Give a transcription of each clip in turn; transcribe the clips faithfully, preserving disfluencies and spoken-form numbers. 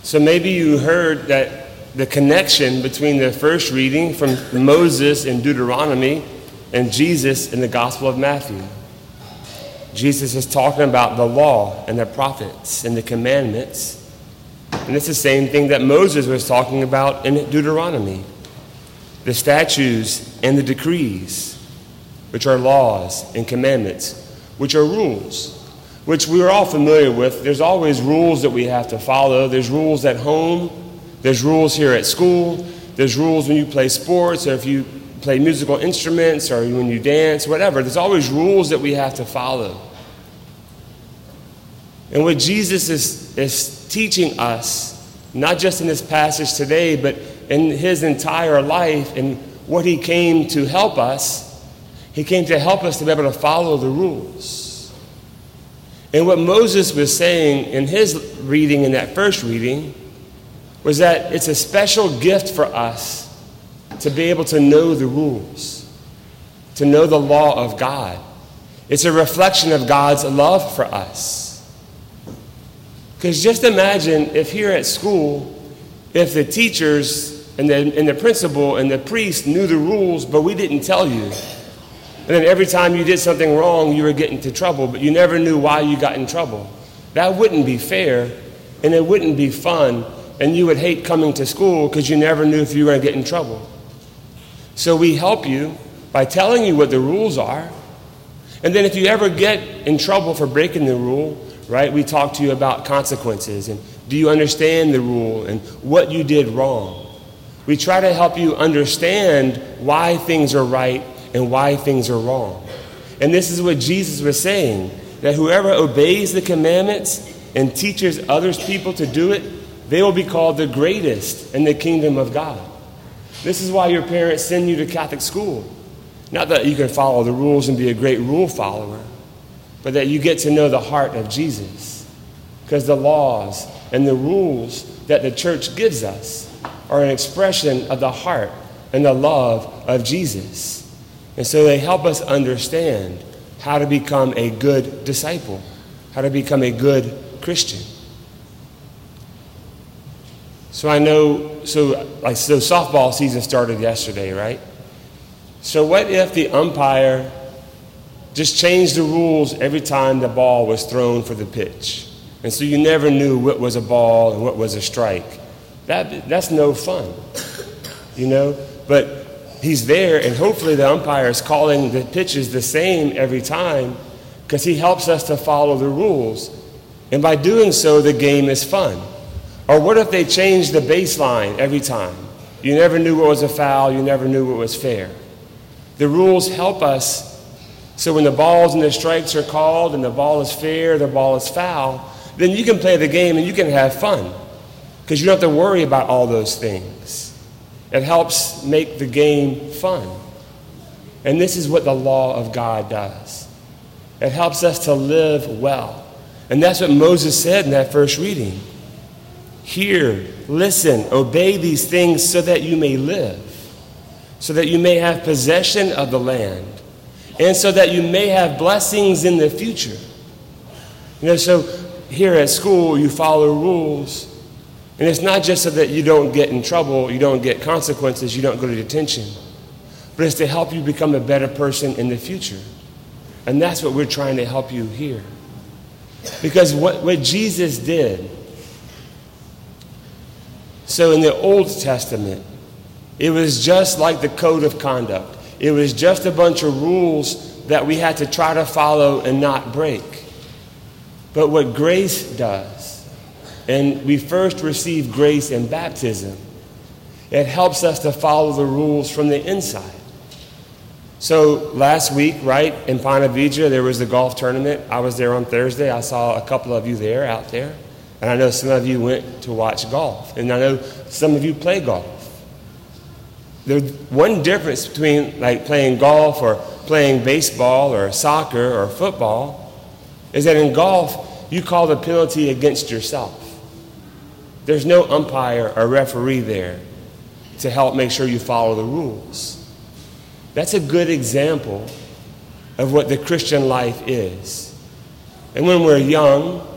So maybe you heard that the connection between the first reading from Moses in Deuteronomy and Jesus in the Gospel of Matthew. Jesus is talking about the law and the prophets and the commandments. And it's the same thing that Moses was talking about in Deuteronomy. The statutes and the decrees, which are laws and commandments, which are rules, which we are all familiar with. There's always rules that we have to follow. There's rules at home. There's rules here at school. There's rules when you play sports or if you play musical instruments or when you dance, whatever. There's always rules that we have to follow. And what Jesus is, is teaching us, not just in this passage today, but in his entire life and what he came to help us, he came to help us to be able to follow the rules. And what Moses was saying in his reading, in that first reading, was that it's a special gift for us to be able to know the rules, to know the law of God. It's a reflection of God's love for us. Because just imagine if here at school, if the teachers and the, and the principal and the priest knew the rules, but we didn't tell you. And then every time you did something wrong, you were getting into trouble, but you never knew why you got in trouble. That wouldn't be fair, and it wouldn't be fun, and you would hate coming to school because you never knew if you were going to get in trouble. So we help you by telling you what the rules are. And then if you ever get in trouble for breaking the rule, right, we talk to you about consequences and do you understand the rule and what you did wrong. We try to help you understand why things are right and why things are wrong. And this is what Jesus was saying, that whoever obeys the commandments and teaches others people to do it, they will be called the greatest in the kingdom of God. This is why your parents send you to Catholic school. Not that you can follow the rules and be a great rule follower, but that you get to know the heart of Jesus. Because the laws and the rules that the church gives us are an expression of the heart and the love of Jesus. And so they help us understand how to become a good disciple, how to become a good Christian. So I know, so like so softball season started yesterday, right? So what if the umpire just changed the rules every time the ball was thrown for the pitch? And so you never knew what was a ball and what was a strike. That that's no fun, you know? But he's there, and hopefully the umpire is calling the pitches the same every time because he helps us to follow the rules. And by doing so, the game is fun. Or what if they changed the baseline every time? You never knew what was a foul. You never knew what was fair. The rules help us so when the balls and the strikes are called and the ball is fair, the ball is foul, then you can play the game and you can have fun because you don't have to worry about all those things. It helps make the game fun. And this is what the law of God does. It helps us to live well. And that's what Moses said in that first reading. Hear, listen, obey these things so that you may live, so that you may have possession of the land, and so that you may have blessings in the future. You know, so here at school, you follow rules, and it's not just so that you don't get in trouble, you don't get consequences, you don't go to detention, but it's to help you become a better person in the future. And that's what we're trying to help you here. Because what, what Jesus did, so in the Old Testament, it was just like the code of conduct. It was just a bunch of rules that we had to try to follow and not break. But what grace does, and we first receive grace in baptism, it helps us to follow the rules from the inside. So last week, right, in Ponte Vedra, there was the golf tournament. I was there on Thursday. I saw a couple of you there, out there. And I know some of you went to watch golf. And I know some of you play golf. There's one difference between like playing golf or playing baseball or soccer or football is that in golf, you call the penalty against yourself. There's no umpire or referee there to help make sure you follow the rules. That's a good example of what the Christian life is. And when we're young,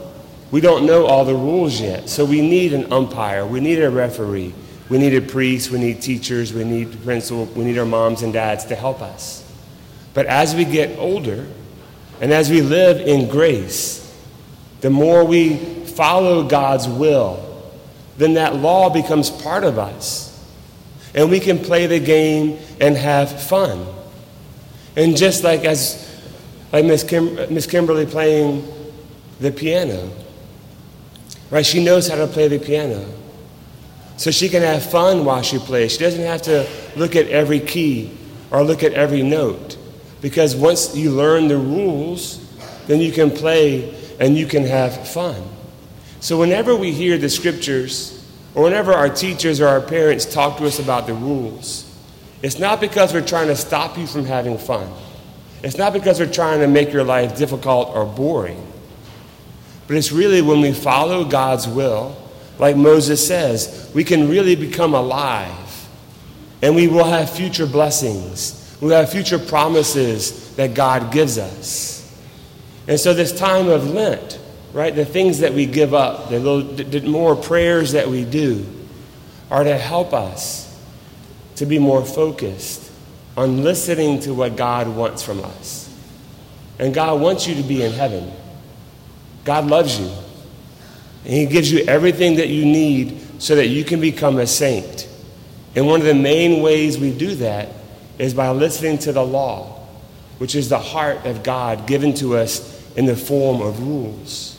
We don't know all the rules yet. So we need an umpire. We need a referee. We need a priest. We need teachers. We need principal. We need our moms and dads to help us. But as we get older and as we live in grace, the more we follow God's will, then that law becomes part of us. And we can play the game and have fun. And just like as like Miss Kim, Miss Kimberly playing the piano, right? She knows how to play the piano. So she can have fun while she plays. She doesn't have to look at every key or look at every note. Because once you learn the rules, then you can play and you can have fun. So whenever we hear the scriptures, or whenever our teachers or our parents talk to us about the rules, it's not because we're trying to stop you from having fun. It's not because we're trying to make your life difficult or boring. But it's really when we follow God's will, like Moses says, we can really become alive. And we will have future blessings. We'll have future promises that God gives us. And so this time of Lent, right, the things that we give up, the, little, the more prayers that we do, are to help us to be more focused on listening to what God wants from us. And God wants you to be in heaven. God loves you. And he gives you everything that you need so that you can become a saint. And one of the main ways we do that is by listening to the law, which is the heart of God given to us in the form of rules.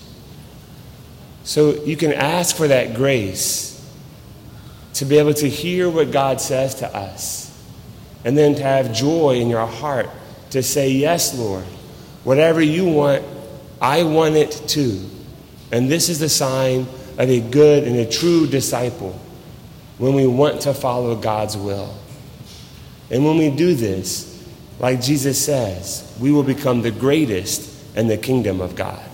So you can ask for that grace to be able to hear what God says to us, and then to have joy in your heart to say, yes, Lord, whatever you want, I want it too. And this is the sign of a good and a true disciple, when we want to follow God's will. And when we do this, like Jesus says, we will become the greatest in the kingdom of God.